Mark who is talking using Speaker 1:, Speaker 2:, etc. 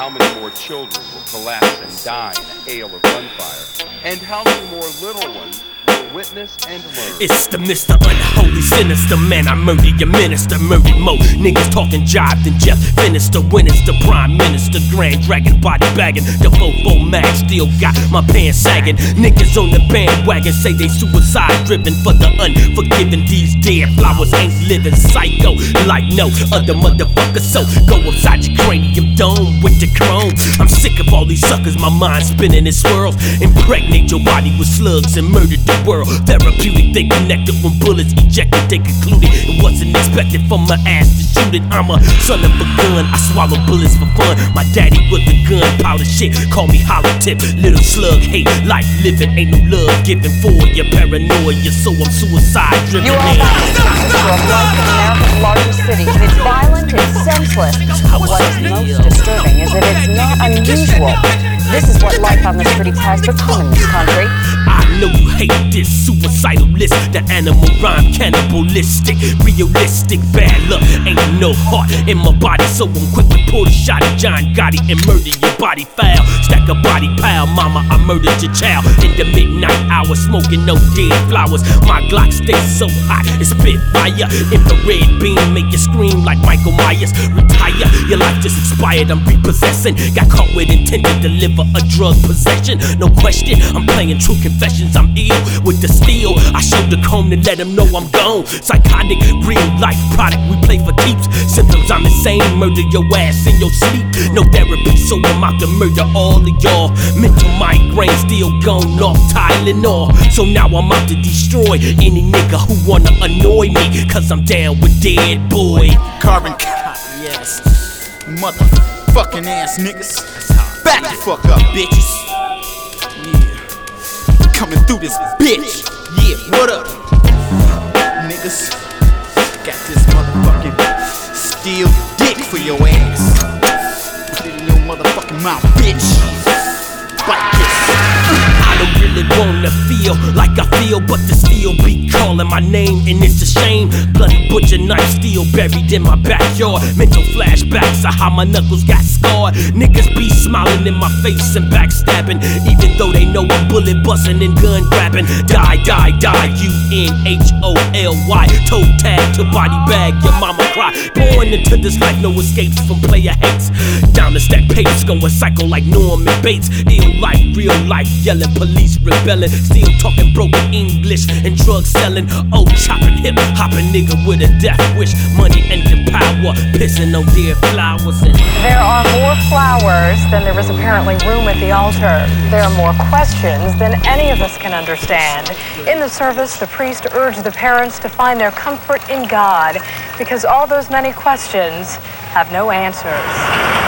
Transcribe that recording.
Speaker 1: how many more children will collapse and die in a hail of gunfire, and how many more little ones will witness and learn.
Speaker 2: It's the Mr. Unholy Sinister man. I murder your minister, murdered mo niggas talking jive than Jeff Finister. When it's the Prime Minister, Grand Dragon body bagging, the fofo mag still got my pants sagging. Niggas on the bandwagon say they suicide driven for the unforgiven. These dead flowers ain't living psycho like no other motherfucker. So go upside your cranium dome with the chrome. I'm sick of all these suckers, my mind spinning in swirls. Impregnate your body with slugs and murder the world. Therapeutic, they connected when bullets ejected. They concluded it wasn't expected for my ass to shoot it. I'm a son of a gun, I swallow bullets for fun. My daddy was the gunpowder shit, call me hollow tip. Little slug hate, life living, ain't no love given for your paranoia. So I'm suicide driven.
Speaker 3: You are about to picture of life in America's largest cities. It's violent, it's senseless. But what is most disturbing is that it's not unusual. This is what life on the streets has become in this country.
Speaker 2: I know you hate this suicidal list. The animal rhyme cannibalistic, realistic. Bad luck, ain't no heart in my body, so I'm quick to pull the shot at John Gotti and murder your body foul. Stack a body pile, mama, I murdered your child in the midnight hour, smoking no dead flowers. My Glock stays so hot, it spit fire. Infrared beam make you scream like Michael Myers. Retire, your life just expired, I'm repossessing. Got caught with intent to deliver a drug possession. No question, I'm playing true confessions. I'm ill with the steel. I showed the comb to let them know I'm gone. Psychotic, real life product we play for keeps. Symptoms, I'm insane, murder your ass in your sleep. No therapy, so I'm out to murder all of y'all. Mental migraine still gone off Tylenol. So now I'm out to destroy any nigga who wanna annoy me, cause I'm down with Dead Boy.
Speaker 4: Carbon yes. Motherfucking ass niggas. Back the fuck up, bitches. Yeah. Coming through this bitch. Yeah, what up? Niggas. Got this motherfucking steel dick for your ass. Put it in your motherfucking mouth, bitch. Bite this.
Speaker 2: I don't really wanna feel like I feel, but the steel be calling my name, and it's a shame. Bloody butcher knife still buried in my backyard. Mental flashbacks of how my knuckles got scarred. Niggas be smiling in my face and backstabbing, even though they know I'm bullet busting and gun grabbing. Die, die, die, UNHOLY. Toe tag to body bag, your mama cry. Born into this life, no escapes from player hates. Down the stack pace, going psycho like Norman Bates. Ill life, real life, yelling, police rebelling. Still talking broken English and drug selling. Oh, chopping, hip hopping nigga with a death wish. Money and the power, pissing on dead flowers. And
Speaker 3: There are more flowers than there is apparently room at the altar. There are more questions than any of us can understand. In the service, the priest urged the parents to find their comfort in God, because all those many questions have no answers.